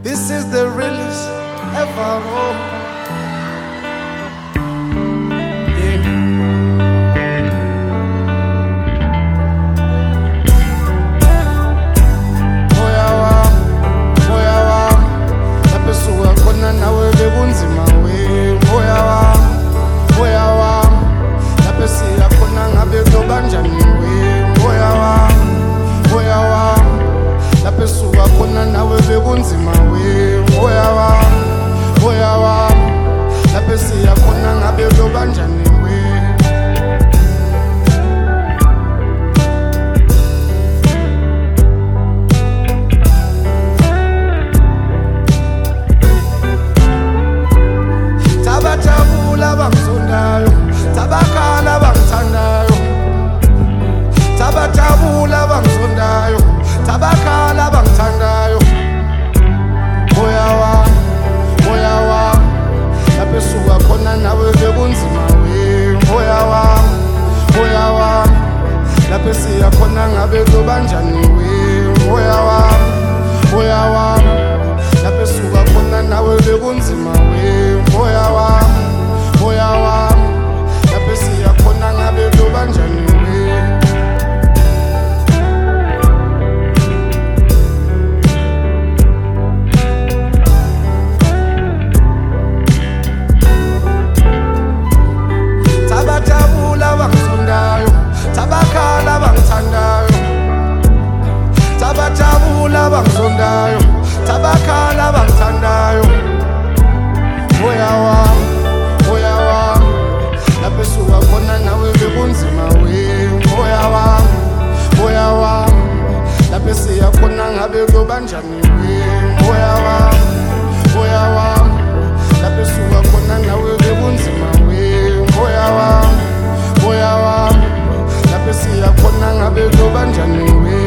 This is the realest ever. Oh. Yeah. Moya wami, lapho suka khona nawe bekunzima we. Moya wami, lapho siya khona ngabe kuyobanjani we. Moya wami, lapho suka khona nawe bekunzima we. Moya wami, lapho siya khona ngabe kuyobanjani we. Tabajabula bangizondayo, tabakhala bangithandayo. Tabajabula bangizondayo, tabakhala bangithandayo. Moya wami, lapho suka khona nawe bekunzima we. Moya wami, lapho siya khona ngabe kuyobanjani we. Moya wami, lapho suka khona nawe bekunzima we. Moya wami, lapho siya khona ngabe kuyobanjani we. Tabajabula bangizondayo, tabakhala bangithandayo. Tabajabula bangizondayo, tabakhala bangithandayo. Moya wami, lapho suka khona nawe bekunzima we. Moya wami, lapho siya khona ngabe kuyobanjani we. Moya wami, lapho suka khona nawe bekunzima we. Moya wami, lapho siya khona ngabe kuyobanjani we.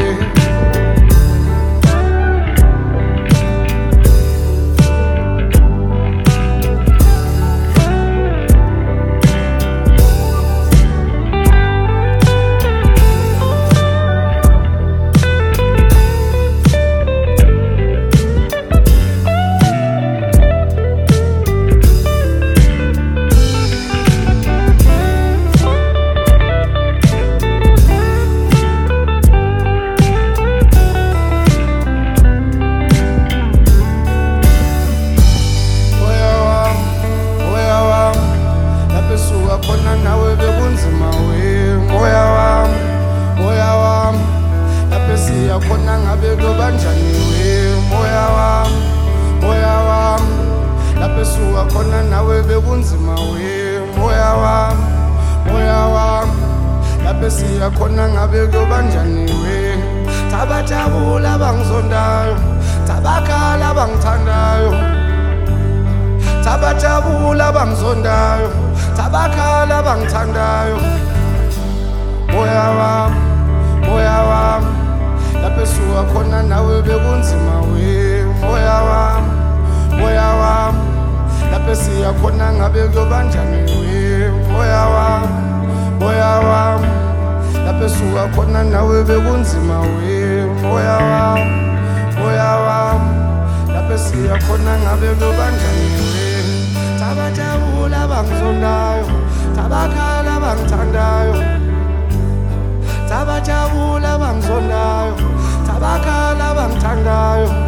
Khona nawe bekunzima we. Moya wami, lapho siya khona ngabe kuyobanjani we. Moya wami, lapho suka khona nawe bekunzima we. Moya wami, lapho siya khona ngabe kuyobanjani we. Tabajabula bangizondayo, tabakhala bangithandayo. Tabajabula bangizondayo, tabakhala bangithandayo. Moya wami, lapho suka khona nawe bekunzima we. Moya wami, lapho siya khona ngabe kuyobanjani we. Moya wami, lapho suka khona nawe bekunzima we. Moya wami, lapho siya khona ngabe kuyobanjani we. Tabajabula bangizondayo, tabakhala bangithandayo. Tabajabula bangizondayo, tabakhala bangithandayo.